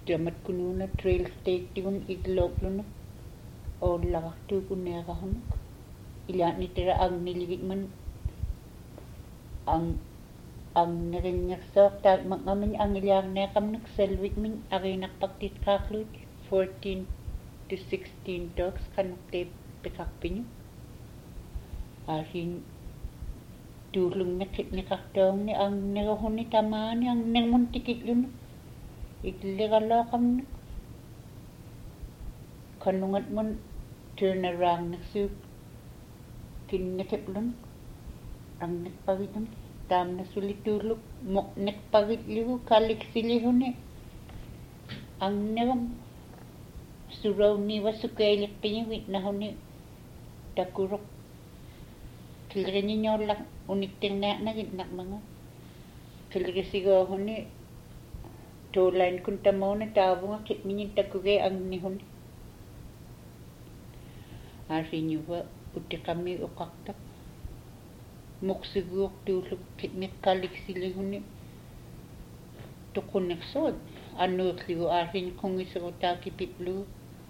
Tiamat kununa trail stake tigun igloplunuk ollaqartu kunneerahunuk ilaanitera agniligitman angneringnersoq taak mangamin angiliarneeqamnuk selvitmin ariinarpartitqaarluit 14 to 16 dogs qanuqtee piqarpiñu aasin tuulungneqitniqartoorni angneruhuni tamaani angnermun tikitlunuk iklliqaloqamnuk kannungatmun turnaroundnersuuk kinneqiplunuk angnerpagitun taamna sulituulluk moqnerpagitligu kaliqsilihuni angnerum surounniivassukeiliqpiñugit nahuni takuruq kilriñiñoorla uniktirnaaqnagit naqmanga kilrisigoohuni tuulain kun tamauna taavunga qitmiñin takugee angnihuni aasiñuva utiqami uqartaq muqsiguuq tuulluk qitmiqqaliqsilihuni tuqunnersuut annuurligu aasin qungiserutaakipiplugu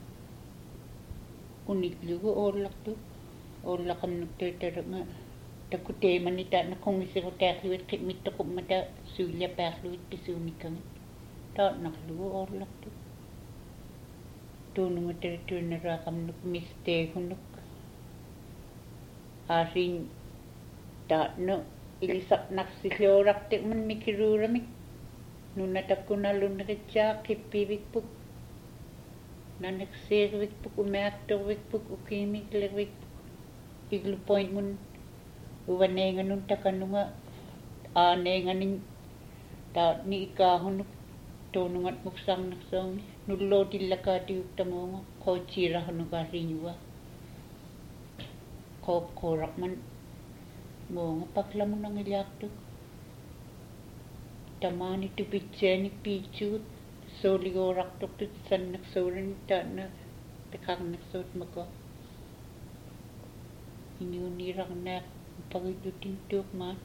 uniklugu oollaqamnuk tuutalunga takuteemani taana qungiserutaarluit qitmittoqummata suullapaarluit pisuunikkangat taatnarlugu oollaqtu tuunungatara tuunaraaqamnuk misteehunuk aasin taatnu ilisaqnarsilluurartiqman mikiruuramik nunatakkunallunneritsaa qippivikpuk naneqsiirvikpuk umiartorvikpuk ukiimiklervikpuk iglupointmun uvaneenganun takannunga aaneenganin taatni ikaahunuk tuunungat muksarnersoorni nullootillakaatiuktamuunga qootsiirahunukaassiñuva qoopquuraqman muunga paklamun angiliartuk tamaani tupitseenik piitsugut sooliguurartortut sannersuurani taanna piqarnersuut mako iniuniirarnaaq pagitlutin tuuqmaat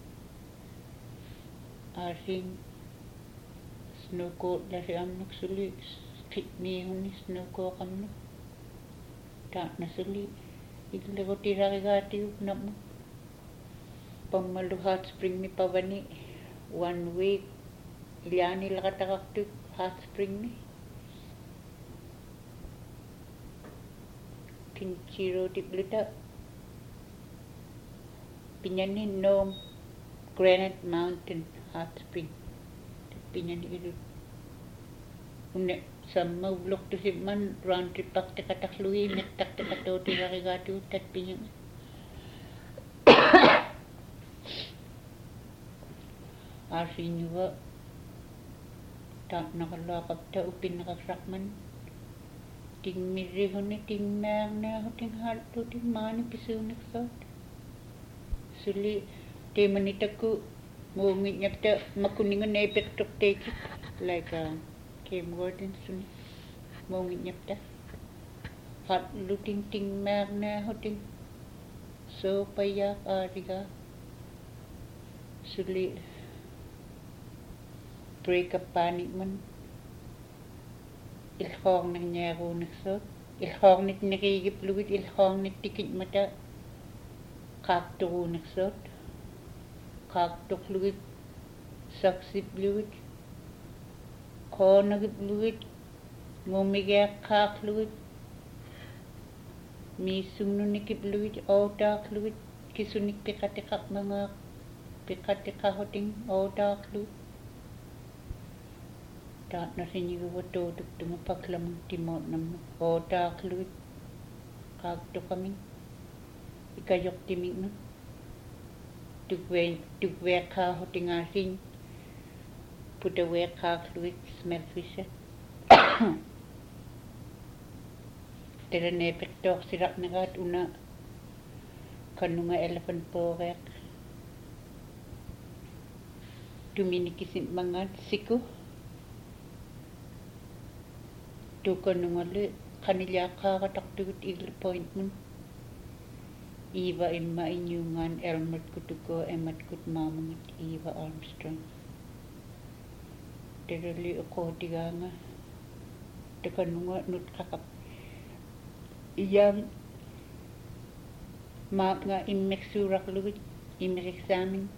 aasin snowcoatlariamnuk suli qitmiihuni snowcoaqamnuk taatna suli iglerutirarigaatigut nammu pammalu hot spring mi pavani 1 week ilianilaqataqartuk hot spring mi kinchirootipluta piñani Nome Granite Mountain hot spring piñani ilut unne samma ublortusipman round trip partaqatarlugi meqtartaqatootirarigaatigut tatpiñanga aasiñuva taatnaqalluaqapta upinneqarsarman tingmirrihuni tingmaarneahu tinghaltu tingmaani pisuunersoot suli teemanitakku muungitñapta makuninganeepertorteekik like game warden suni muungitñapta hallu tingmaarneahu ting soopayaaq aarigaa suli breakup paanikman ilhoornerniaruunersuut ilhoornit neriigiplugit ilhoornit tikitmata qaaqturuunersuut qaaqtorlugit saksiplugit qoonagipplugit ngumigiaqqaarlugit miissungnunikipplugit ootaarlugit kisunik piqatiqarmangaaq piqatiqaruting ootaarlugit taatnasiñiguva tuutuktunga paklamun timootnamnu ootaarlugit qaaqtoqamin ikayortimignu tukveeqqaarutingaasiñ putaveeqqaarlugit smellfisher teraneepertoorsiraqneraat una kannunga elephant pooreaq tuminikisipmangaat siku tukannungalle qanillaaqaaqatartugut iglupointmun Eva imma inyungan Elmer kutuko ematkut mamungut Eva Armstrong terali uqootigaanga takanunga nut kakap iyang maak nga immeksurak luwit immeksamin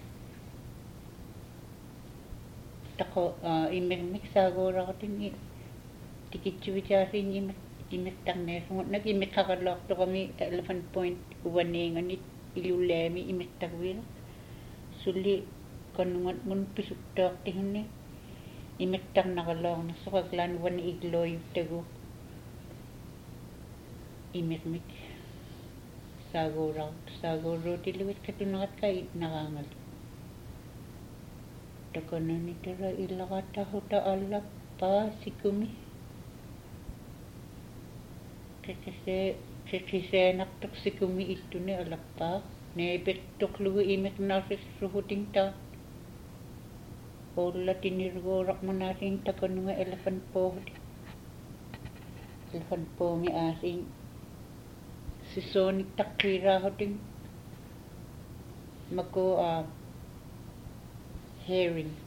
tako immeksagorak tin tikitsuwitasin immektangne sungot nag immekkakalok to kami Elephant Point uwanenganit ilulemi immektagwira suli kanungat mun pisuktak tihunni imektang nakalong na sukaglan wan igloy tago imekmik sagoro tiluwit katunakat kay nakangal takana nitara ilakata huta alap pa sikumi kekise naktok sikumi itu ni alap pa nebet tok luwi imek nasis suhuting ta Olla tinirgorak mo natin takanunga elephant po mi asing si Sonic takira hoting mako herrings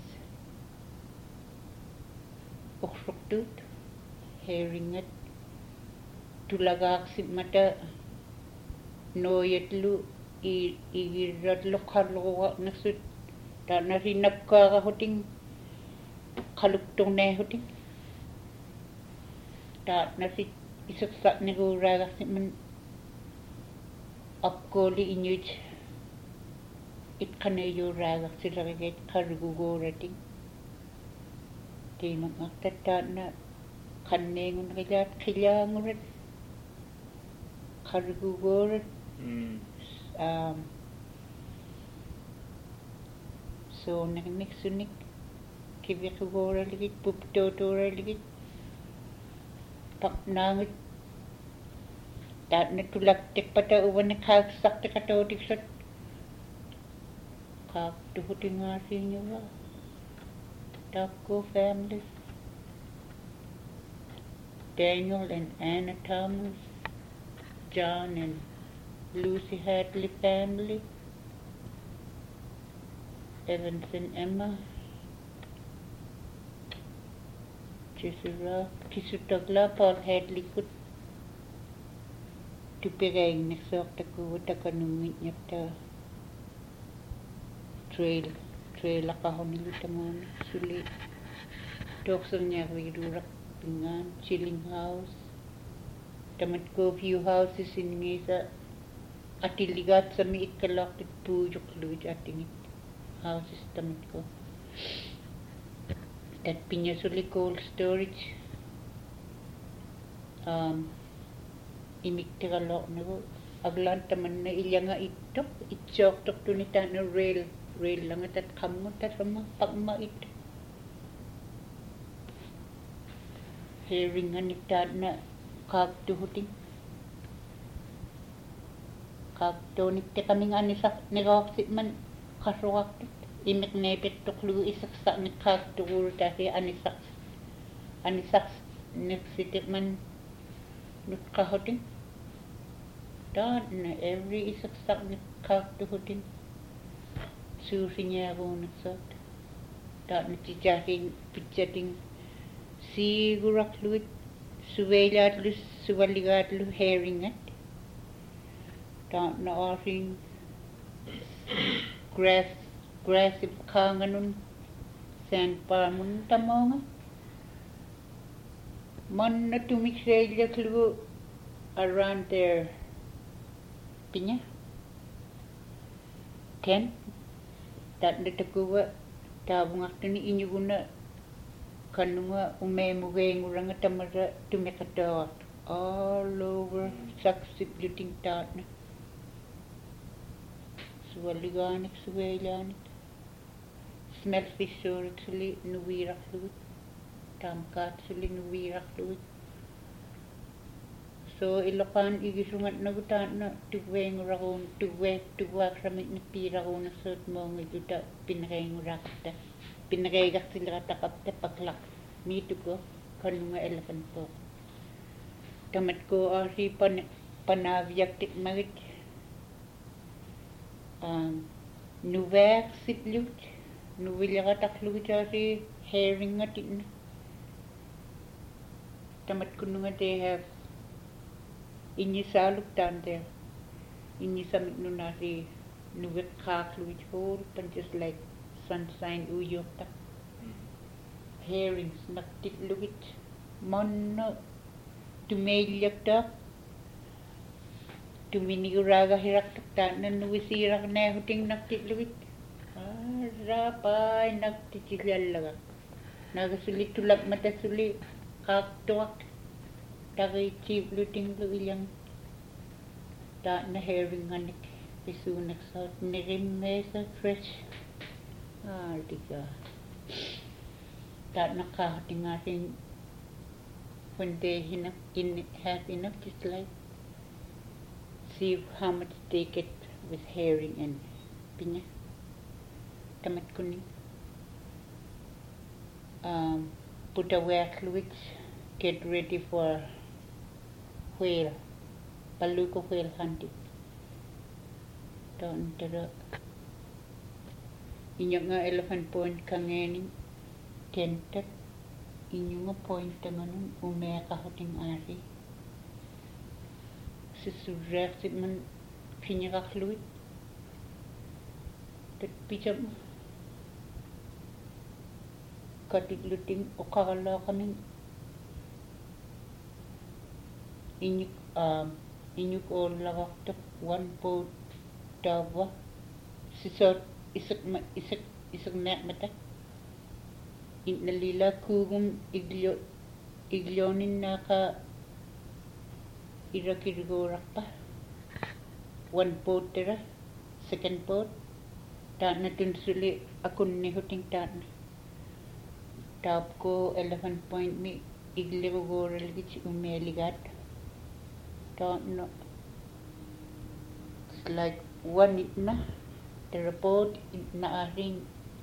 uksruktut herringat tulagak si mata noyatlu igirat lokalo nasut ta narinap ka hoting kaluktong na hoting ta nasi isaksak ni guraga man apkoli inyuj it kanayo raga sila kagit karugugurating di magakata na kanengon kajat kilyangurat karugugurat so nakimik sunik kibikugora ligit puptotora ligit paknangit tat natulak pata uwan nakagsak takatodik sat kag tuhuting asin nyo Taco family Daniel and Anna Thomas John and Lucy Hadley family Evans and Emma, Chisura, Kisutagla, Paul Hadley could to pegay next of the Kuwatakanumit Yapta trail Lakahonilutamon, Suli, Talks of Nyavidurak, Pingan, Chilling House, Tamatko View Houses in Mesa, Atiligat Sami Ikalak, Pujuk Luj, I think it. Houses tamit ko. That Pinyasuli cold storage. Imiktigalok na ko. Aglan taman na ilyanga itok. Itchok tok tunita na rail. Rail lang at kamot at sama pagmait. Herringan itad na kagtuhuting. Kagtunik te kaming anisak niroksit man. Kaswakit imek nebet tuklu isaksak ni kagtugur tahi anisak neksitik man nut kahoting dan na every isaksak ni kagtuhuting susinya ko naksat dan tijating pijating sigurak luit suweliat lu suwaligat lu herringat dan na asing grass kanganun sandbar mun tamonga man na tumikselya klu around there pinya tent that nitakuwa tabungak tani inyuguna kanunga umemugeng uranga tamara tumikadawat all over saksip luting tatna Suwaliganik, suwelianik. Smell fish sure actually nuwirak luwit. Tamkat suli nuwirak luwit. So ilokan igisungat na gutan na tuweng rakon tuwak samit na pira ko na sot mo ngayon pinakayang rakta. Pinakayagak sila katakap te paklak. Mito ko kanunga elephant po. Tamat ko asi panavyak tikmarik. Nuwer siplut nuwilya taklu jari herring atin Tamat kununga they have inni saluk down there. Inni samit nunari nuwek kakluit whole but just like sunshine uyota. Herrings naktit lugit monno tumeilyakta tuminiguraga hirakta nanuwisirak na huting naktit lugit. Rapai naktichilallaga. Nagasulit tulak mata suli kaktuak. Tagay cheap luting luilang. Ta na herring anik. Pisunak sa nirimesa fresh. Diga. Ta nakahating ating when they have enough just like see how much they get with herring and pinya. Tamat kuning. Put away fluids, get ready for whale, beluga whale hunting. Down to the inyong elephant point kangening tented inyong point tanganun umeka hating ari. Sisurak man kinya fluid. Tet pijam katik luting okala kaning inyuk all lagak one boat dawa sisot isak nak mata inalila kugum iglionin naka irakirgorak pa one boat tera second boat ta natun suli akun ni huting ta top ko elephant point mi iglego gorel gich umeligat ta no it's like one itna the report na aring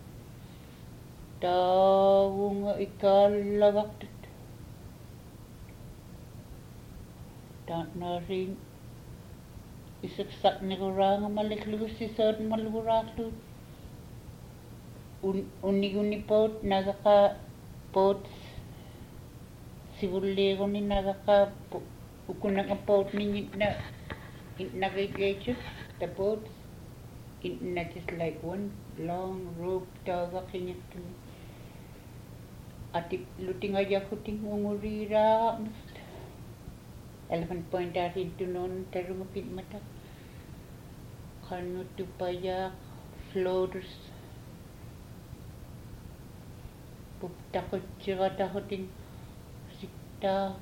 tawung ikalagak ta na ring isaksak ni kurang maliklu sisod malguraklu uni pot nagaka pot sibulego ni nagaka ukunang pot ni na nagigage the pot na just like one long rope taga kinyat ati luting aja kuting ngurira elephant point ari tunon terumapit mata kanu tupaya floaters takut cerah takutin sikta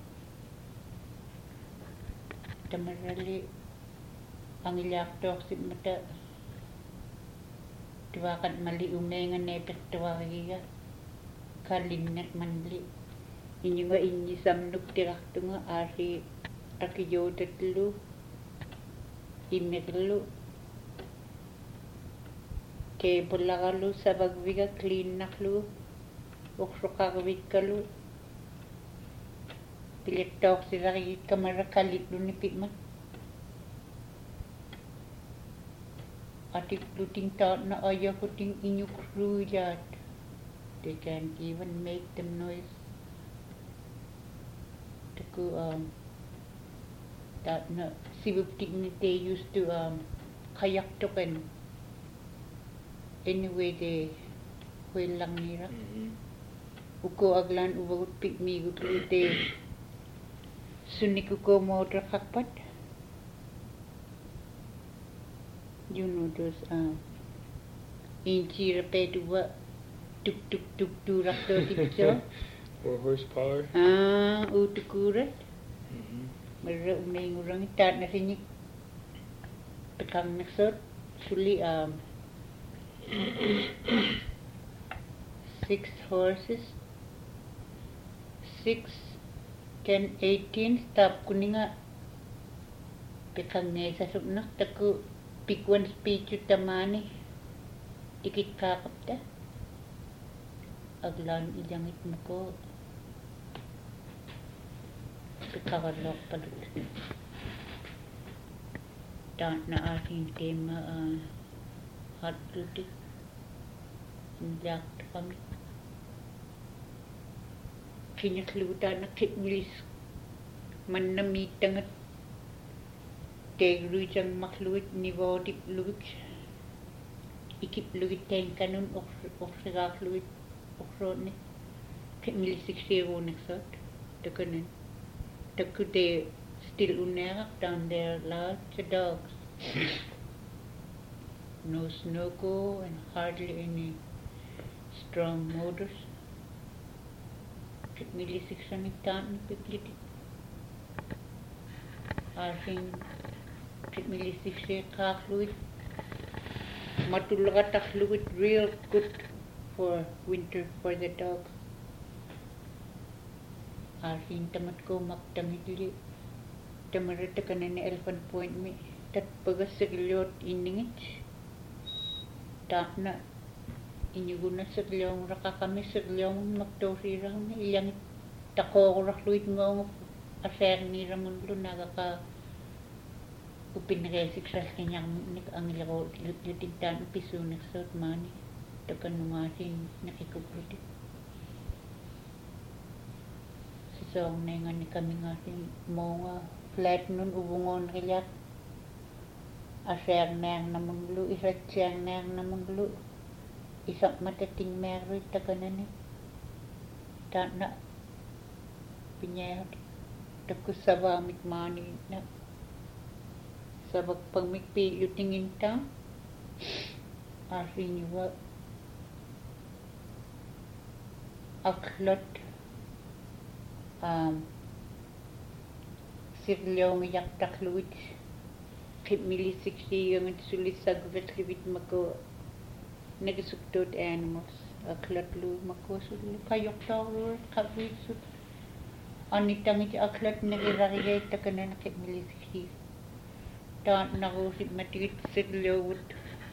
tamarali ang ilaktor si mata tuwakan mali umengan nepet tuwakiya kalinat manli inyo nga inyi samnuk tirakto nga ari takiyotatlu imirlu ke bulakalu sabagviga clean naklu uksukakawit kalu piletok siraki kamara kalit lu ni pitman atik luting taot na ayaw kuting inyuk ruyat they can't even make them noise taku that na sibuptik ni they used to kayak token anyway they lang nira uko aglan ubagut pikmi gutute sunik uko motor kakpat you know those inchi repetua tuk tuk tuk durakto tipso 4 horsepower utukurat mara umay ngurang itat na sinik petang naksot suli 6 horses 6 10 18 stop kuninga petang ne sa subnak taku pikwan speech utamani tikit kakapta aglan ilyangit mo ko pikakalok palut ta na aking tema hot duty injak kami kinakluta na kitmilis man na mitangat tegluitang makluit ni vodip luik ikip luit ten kanun oksagak luit okrone kitmilis 60 naksot takanen takude still unerak down there lots of dogs no snowgo and hardly any strong motors kitmilis 600 tan pipliti asing kitmilis 6 kakluit matulagatak luit real good for winter for the dogs asing tamat ko maktangitli tamarata kanani elephant point mi tat pagasagliot iningit na inyuguna saglyong raka kami saglyong magdosirang ilang takorak luit ngong aser ni ramun lunaga ka upinresik sa kanyang nik ang laro lutintan piso naksot mani takanungasin nakikupruti sisong na nga ni kami ngasin mga flat nun ubungon kilat aser nang namanglu isatyang nang namanglu isak matating meron takanani na pinyahot takusabamit mani na sabag pagmikpi yutingin ta asin yuwa aklot sirlyong yak takluit kitmili 60 yung sulit sagvat libit mako nagisuktot animals aklat lu mako sulit kayok tawur kabit sut anitang iti aklat nagirarigay takanan kitmili 60 ta nakusip matigit sirlyowut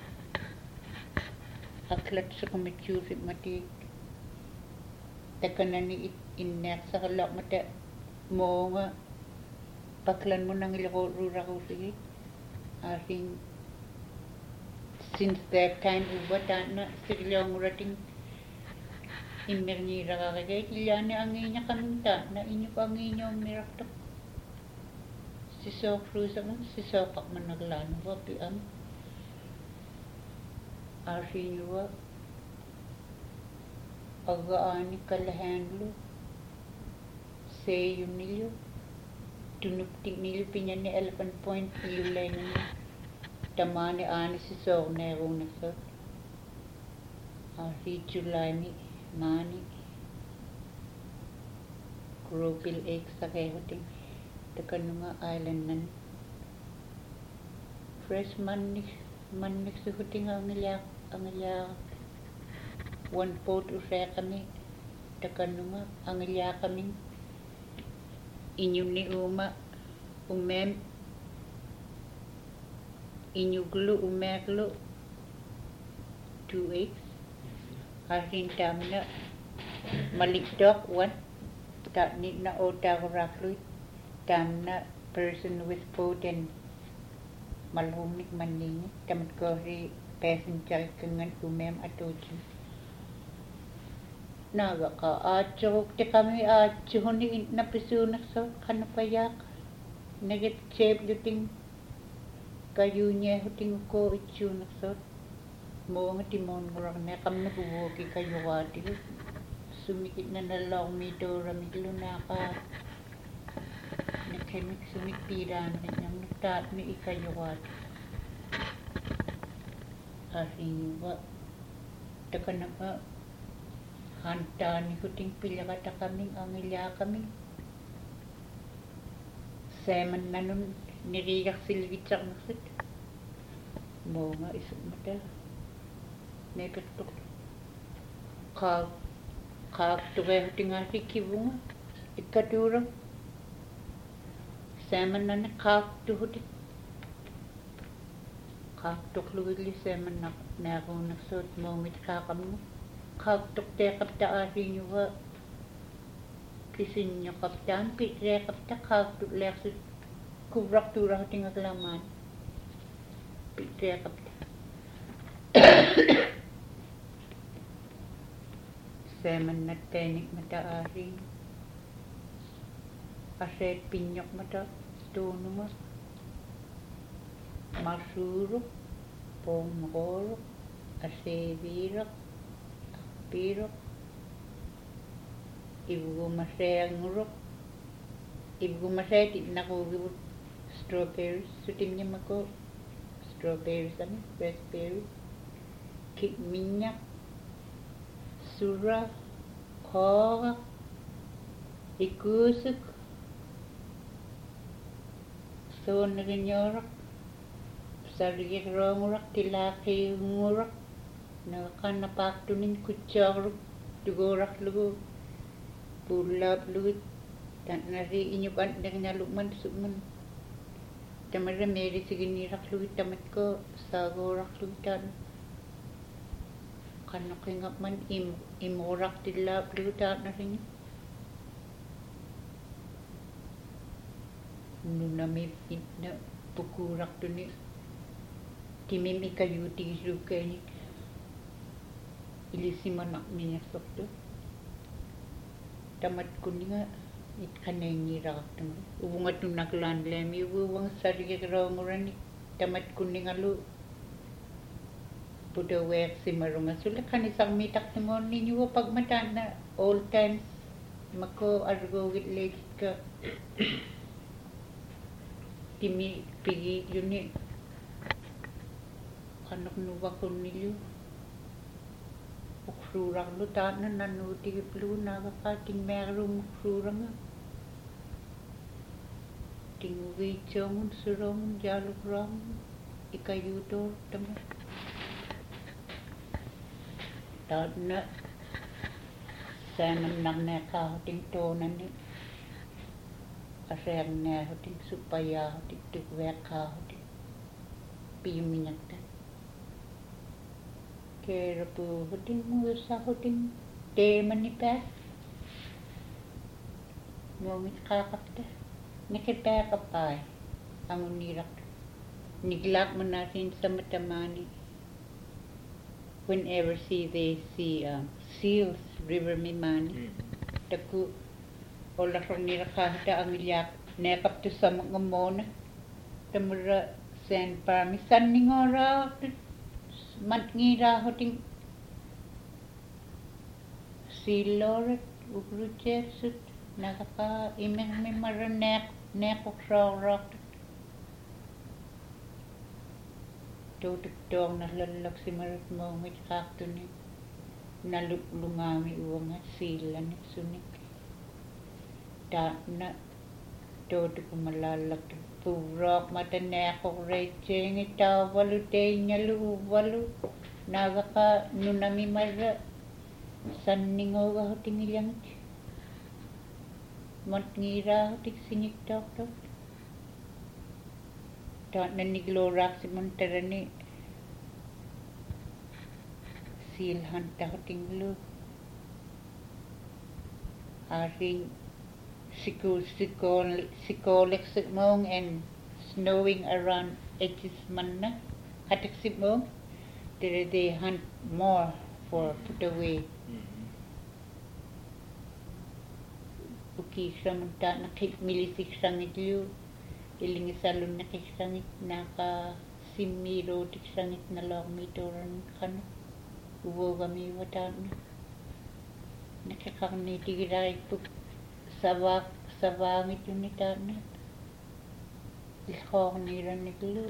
aklat sa kumityusip matigit takanan ni inner sa kalak mata mo nga paklan mo nang ilakura ko sige asing since that time ubata na silyong rating imirnira ka kaya ilyani ang inya kaminta na inyo pa ang inyo miraktok si so cruise ang si so pak managlano wapi ang asing yuwa agaani kalahanlo say yun nilyo tunuptik nilyo pinyan ni elephant point ilulay na niya tamani ani si so nerong nasot si July ni mani gropil egg sa kayoting takanunga island nan fresh man ni sa huting ang ilyak 1/4 usaya kami takanunga ang ilyak kaming inyong ni uma umem inyuglu umerlo 2 eggs asin tamna malikdok 1 takni na otagorakluit tamna person with food and malhumik maningit tamat ko si passenger kangan umem atoji naga ka achok te kami achoni napisunak sa kanapayak neget chep luting kayunya huting ko itsunak sa mo nga timon ngurang na kam na buwoki kayo wati sumikit na nalaw mito ramiglo na ka nakemik sumikiran nang nagtat ni ikayo wati asin wa takana pa hanta ni huting pilakata kaming angilya kaming seman na nun niriyak silvitsak naksit mo nga isip mata nepektok kag tuwe huting asi kibunga ikaturang seman na kag tuhuti kag tukluwili seman na nakong naksot mo ngit kakam mo kag tukte kapta asi nyuwa kisin nyo kaptaan pitre kapta kag tuklek sit kubrak turang tingag laman pitre kapta seman na tenik mata asi aseet pinjok mata tuunuma masuuruk pomorok aseeviirok appiirok ivgumaseanguruk ivgumaseet naquugivut strawberries sutinngimako strawberries ani raspberries kikminjaq sura qooraq ikuusuk sooneriñooraq sarigirroonguraq tilaaqiunguraq naqannapaartunin kutsaarluk tuguurarlugu puullaaplugut tanari iñukan neringalukman sukman tamara meerisiginiirarlugit tamatko saaguurarlugit taan qannoqingaqman imurartillaaplugut taanaringi nunami itna pukuurartuni timim ikayuutigisluukkaani ilisimanaqmiñassortu tamat kunninga itqanaingiiraqartuma uvungatunnaklaanlaami uvuuvang sarigiraungurani tamat kunningalu pudaweersimarunga sulle qanisarmiitaqsimuunni ñuva pagmataanna all times mako arguugitleegitka timi pigiitluni qannoqnuvaqunnillu uqsuurarlu taanna nannuutigiplugu naaqaqaa timmeeruum uqsuuranga tingugiitsoongun suroongun jaaluqraangun ikayuutoortama taanna saamannarneeqaahuting toonani aseerneahuting suppayaahuting tukveeqqaahuting piimiñakta keerapuuhuting muussahuting teemanipaa muumit qaaqapta nakipaaqqappai angunniiraq niglaaqmanaasin samatamaani whenever they see seals river mimaani taku ollarniiraqaahita angiliaq neeqaptu samangamoona tamura sandparmi sanningoraaqtut matngiiraahuting siilorat ukrujeersut naqaqaa imimara neeqoqsaaraaqtut tuutuktoornarlallaksimarat muumit qaaqtuni naluplungaami uanga siillanik sunik taanna tuutukumalaallattu puuraaq mataneeqoqreitseenge taavalu teiñalu uvvalu naaqaqaa nunamimarra sanningoogahutiŋillaŋit matngiiraahutik siñiktaaqtaut taanna nigluuraaqsimun tarani siilhantahutinglu aaring sikooliqsikmuung and snowing around edges manna hatiqsipmuung they hunt more for put away ukiisamun taanna qipmilisiksangitlu ilingisalunneqiksangit naaqa simmiiruutiksangit naloormiituuran qanu uvuugamiiva taanna naqiqarniitigilarippuk savaangituni taanna ilhoorniiranniklu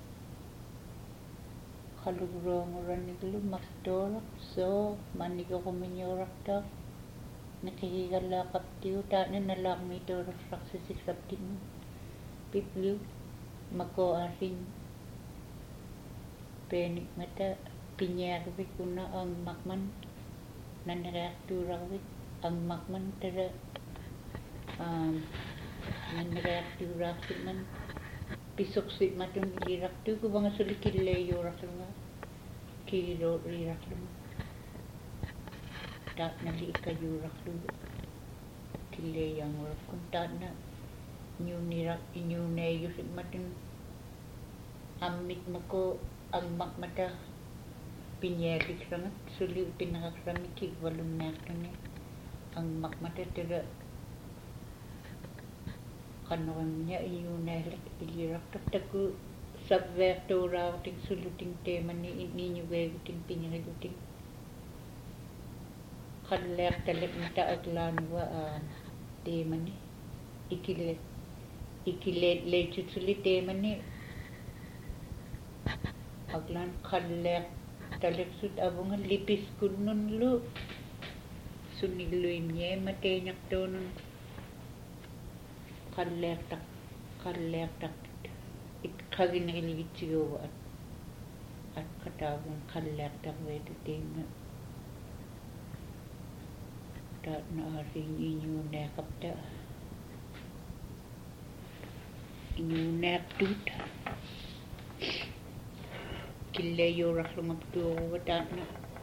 qaluguruunguranniglu martooraq soo mannigoqumiñuurartaa naqigigallaaqaptiu taanna nalaarmiituurarraqsisiksaptingu piplu mako aaring peenikmata piñaarvik una angmaqman nannereartuurarvik angmaqman tara nannereartuuraarsiman pisuqsimatun ilirartu kuvangasuli killeeyuurarlunga kiiluuriirarlunga taatnali ikayuurarlugu killeeyaangurakkun taatna iñuuneeyusimatun ammit mako angmaqmata piñaaliksrangat suli utinaqaqsami kigvalunnaartuni angmaqmata tara qannorimnia iunaallak ilirartartaku savvertuuraartik suluting teemani niiñugeegutin pingerigutin qalleartalak mita aglaanuwa teemani ikileet leitutsuli teemani aglaan qalleartaleksut avunga lipiskunnunlu sunilluimniema teenyartuunun qalleartaq qaginerilivitsiguuva atqataavun qalleartarveetu teema taatna aasiin iñuuneaqapta iñuuneaqtuut killeeyuurarlungaptuuruva taatna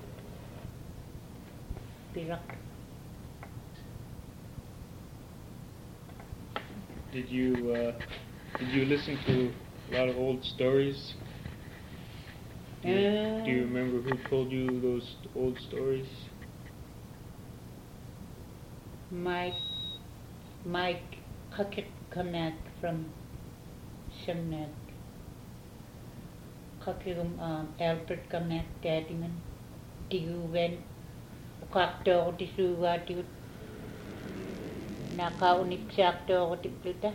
piraq. Did you listen to a lot of old stories? Do you remember who told you those old stories? Mike Kamek from Shamnak. Kakirum Albert Kamek Daddyman. Tiguven. Ukaktor tisuwaatiut. Nakaunipsiaktorutipluta.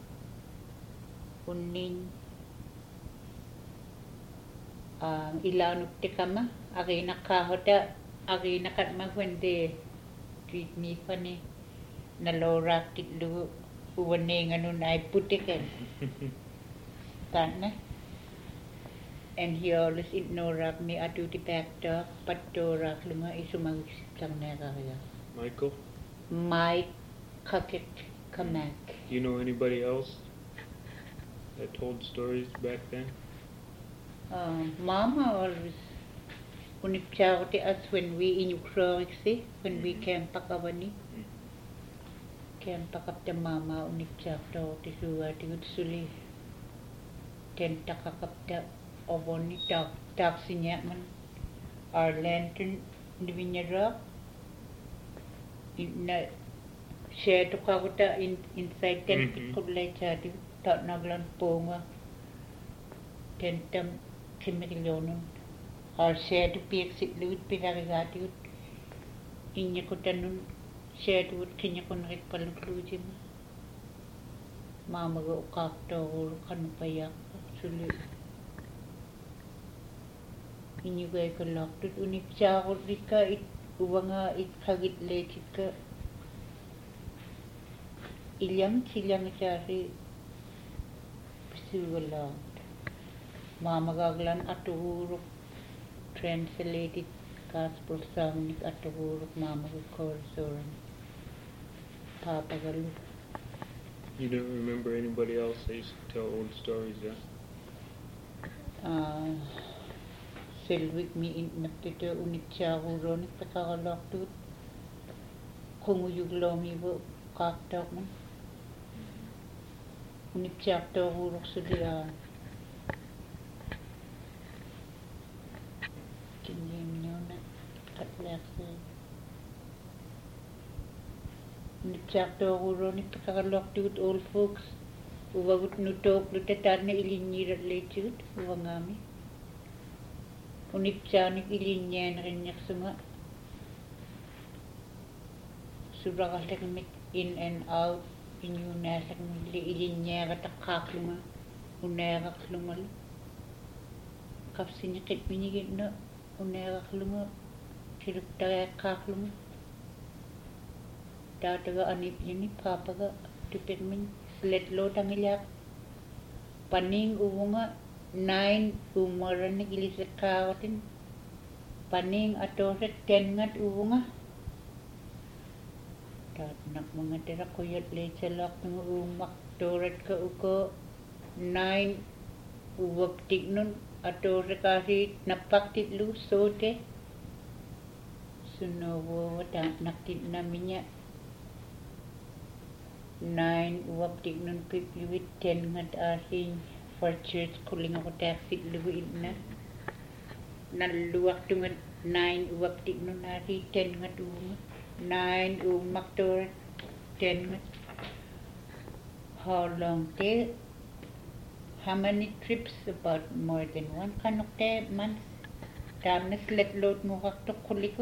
Unnin ilaanuttikama arinakatma wende treat me funny naloraaktillu uwaneenganun aipputiken tanna and he always ignoraak me atutipaaktaa pattooraaklunga isumagissarneeraria. Mike Kamek. Do you know anybody else that told stories back then? Mama always unipchaaruti us when we in Ukraine, when we campakavani. Campakapta mama unipchaartaruti suwaati utsuli tentakakapta ovoni taaksinyaman Arlington divinyara inna share to kaguta inside tent kullai chaati taatnaglan poonga tentam kimmirilonun har share to piexitluut pinarigaatiut inyakutanun share to kinyakunrit palukluujim maamaga uqaaqtoorul qanupayaaq sulu inyugaikallartut unipsaarullikka uvanga itqagitleetikka Ilyangitaasi pisuugallaat maamagaglan atuuruk translated gospel songnik atuuruk maamagakorsoran paapagalu. You don't remember anybody else that used to tell old stories, yeah? Selvik mi innaptita unitsaaruronik pakagallartuut qunguyugloomivu qaaqtaaqman unipsiartoruursulia kinniimniuna qatlaaqsi unipsiartoruuroni pakagallartugut old folks uvagut nutoopluta taanna ilinniiratleitigut uvangaami unipsaanik ilinnianerinnersunga suraqallakimik in and out inyuunaallagnulli ilinniagataqqaaklunga unaaqarlungal qapsiniqitminiginna unaaqarlunga kiluktariaqqaarlunga taataga anipyani paapaga tupirmin letlo tangillaaq paning uvunga 9 umarannik iliseqqaaratin paning atooset 10ngat uvunga nak mengatera koyat lecelak tengok rumah toret ke uko 9 uwaktik nun atau rekasi napak titlu sote sunowo tak naktit namanya 9 uwaktik nun pipiwit 10 ngat asing for church kuling ako taksit luwit na naluwak tungan 9 uwaktik nun asi 10 ngat uwak 9 maktor 10 How long day? How many trips? About more than one kind of day, months. Damnes let load mo kakto kuliko.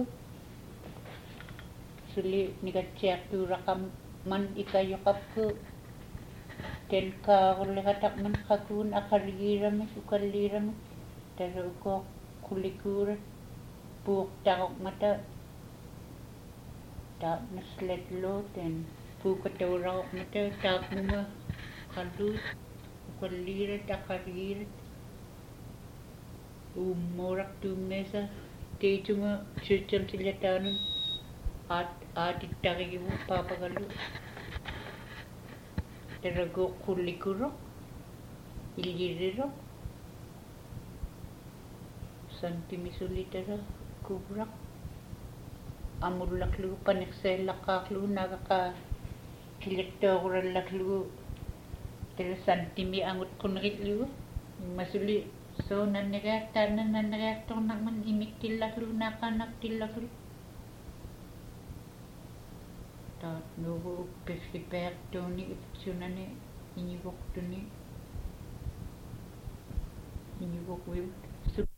Suli nigatsiak tu rakam man ikayokap ko. Tel ka katak man kakun akariramis ukaliramis. Taro ko kulikura. Buok takok mata. Damnes let load and pukataw mata tak muma kalut. Ukalirat akarirat. Umorak tu mesa. Tejuma chucham sila tanun. Itari mo papagalu. Tarago kulikuro. Iliriro. Santimisulitara kubrak. Amulaklu panikselakaklu nagaka kilektoralaklu. Tara santimi angut kunritlu. Masuli so nanreaktor nakman imiktilaklu nakanaktilaklu. Taat nugu peskipertoni ipsunane inibok tuni inibok wib